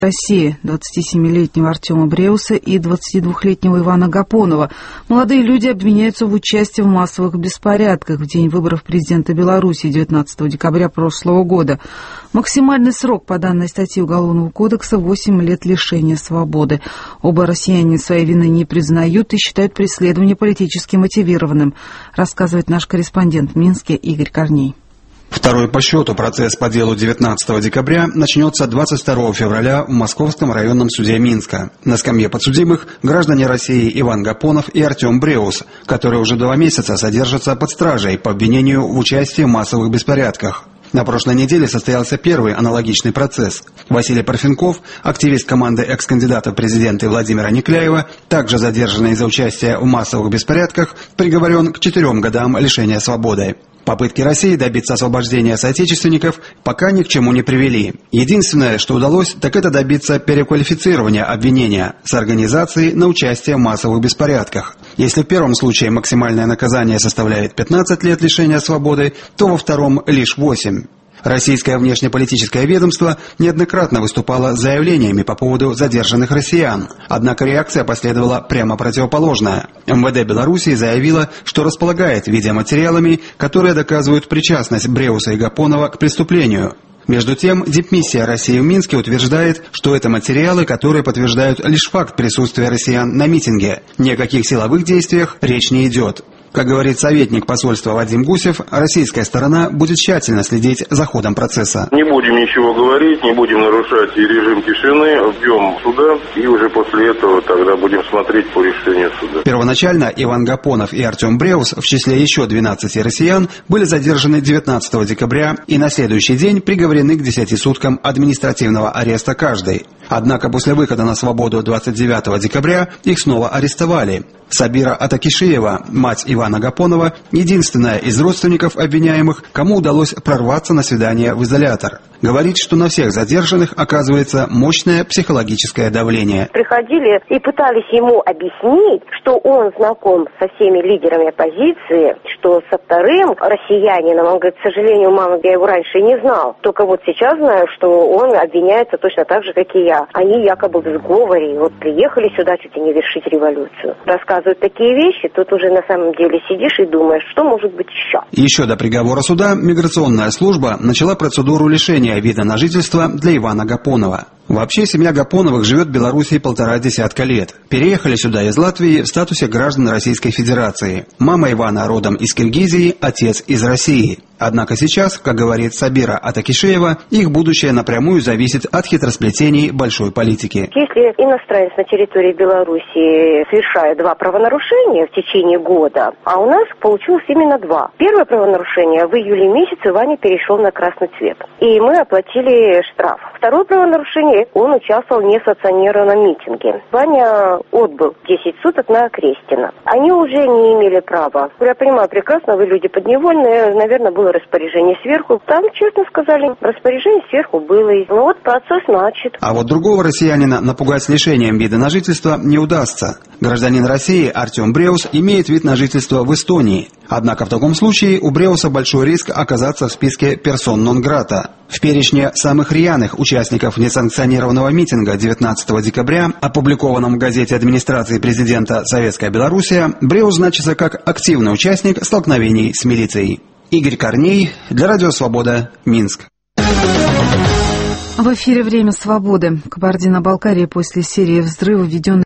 России 27-летнего Артема Бреуса и 22-летнего Ивана Гапонова. Молодые люди обвиняются в участии в массовых беспорядках в день выборов президента Беларуси 19 декабря прошлого года. Максимальный срок по данной статье Уголовного кодекса — 8 лет лишения свободы. Оба россияне своей вины не признают и считают преследование политически мотивированным, рассказывает наш корреспондент в Минске Игорь Корней. Второй по счету процесс по делу 19 декабря начнется 22 февраля в Московском районном суде Минска. На скамье подсудимых граждане России Иван Гапонов и Артем Бреус, которые уже 2 месяца содержатся под стражей по обвинению в участии в массовых беспорядках. На прошлой неделе состоялся первый аналогичный процесс. Василий Парфенков, активист команды экс-кандидата в президенты Владимира Никляева, также задержанный за участие в массовых беспорядках, приговорен к 4 годам лишения свободы. Попытки России добиться освобождения соотечественников пока ни к чему не привели. Единственное, что удалось, так это добиться переквалифицирования обвинения с организацией на участие в массовых беспорядках. Если в первом случае максимальное наказание составляет 15 лет лишения свободы, то во втором лишь 8. Российское внешнеполитическое ведомство неоднократно выступало с заявлениями по поводу задержанных россиян. Однако реакция последовала прямо противоположная. МВД Белоруссии заявило, что располагает видеоматериалами, которые доказывают причастность Бреуса и Гапонова к преступлению. Между тем, дипмиссия России в Минске утверждает, что это материалы, которые подтверждают лишь факт присутствия россиян на митинге. Ни о каких силовых действиях речь не идет. Как говорит советник посольства Вадим Гусев, российская сторона будет тщательно следить за ходом процесса. Не будем ничего говорить, не будем нарушать и режим тишины, ждем суда, и уже после этого тогда будем смотреть по решению суда. Первоначально Иван Гапонов и Артем Бреус в числе еще 12 россиян были задержаны 19 декабря и на следующий день приговорены к 10 суткам административного ареста каждый. Однако после выхода на свободу 29 декабря их снова арестовали. Сабира Атакишиева, мать Ивана Гапонова, единственная из родственников обвиняемых, кому удалось прорваться на свидание в изолятор. Говорит, что на всех задержанных оказывается мощное психологическое давление. Приходили и пытались ему объяснить, что он знаком со всеми лидерами оппозиции, что со вторым россиянином, он говорит, к сожалению, мама, я его раньше и не знал. Только вот сейчас знаю, что он обвиняется точно так же, как и я. Они якобы в сговоре, вот приехали сюда чуть ли не вершить революцию. Рассказывают такие вещи, тут уже на самом деле сидишь и думаешь, что может быть еще. Еще до приговора суда миграционная служба начала процедуру лишения вида на жительство для Ивана Гапонова. Вообще, семья Гапоновых живет в Беларуси 1,5 десятка лет. Переехали сюда из Латвии в статусе граждан Российской Федерации. Мама Ивана родом из Киргизии, отец из России. Однако сейчас, как говорит Сабира Атакишиева, их будущее напрямую зависит от хитросплетений большой политики. Если иностранец на территории Беларуси совершает 2 правонарушения в течение года, а у нас получилось именно 2. Первое правонарушение в июле месяце Ваня перешел на красный цвет, и мы оплатили штраф. Второе правонарушение, он участвовал в несанкционированном митинге. Ваня отбыл 10 суток на Крестина. Они уже не имели права. Я понимаю прекрасно, вы люди подневольные, наверное, было распоряжение сверху. Там, честно сказали, распоряжение сверху было. Ну вот процесс начат. А вот другого россиянина напугать с лишением вида на жительство не удастся. Гражданин России Артем Бреус имеет вид на жительство в Эстонии. Однако в таком случае у Бреуса большой риск оказаться в списке персон нон грата. В перечне самых рьяных участников несанкционированного митинга 19 декабря, опубликованном в газете администрации президента «Советская Белоруссия», Бреус значится как активный участник столкновений с милицией. Игорь Корней, для Радио Свобода, Минск. В эфире «Время свободы». Кабардино-Балкария после серии взрывов, введенной